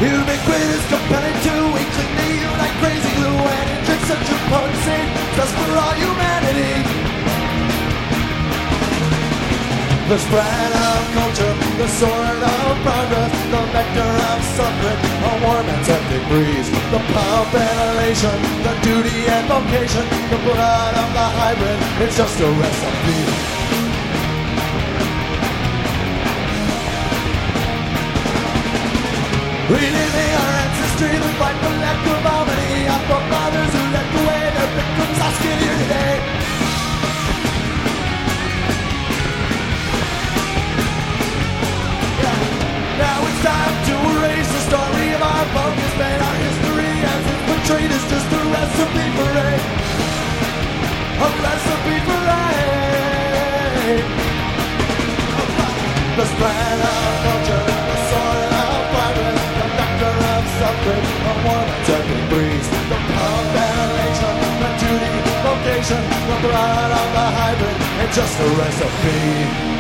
Ubiquitous, compelling too. We cling to you like crazy glue, and it drinks such a potency. Just for all humanity. The spread of culture, the sword of progress, the vector of suffrage, a warm and septic breeze. The pump and elation, the duty and vocation, the blood of the hybrid, it's just a recipe. Reliving our ancestry, the fight for lack of harmony, our forefathers who led the way, their victims are still here today. Now it's time to erase the story of our focus, man. Our history as it's portrayed is just a recipe for hate. A recipe for hate. The spread of culture, the soil of progress, the vector of suffrage, a warm and turning breeze. The pump and elation, the duty, vocation, the blood of the hybrid, and just a recipe.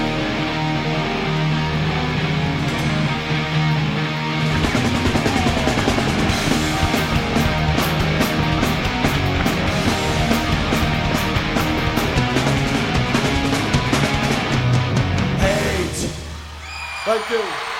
Thank you.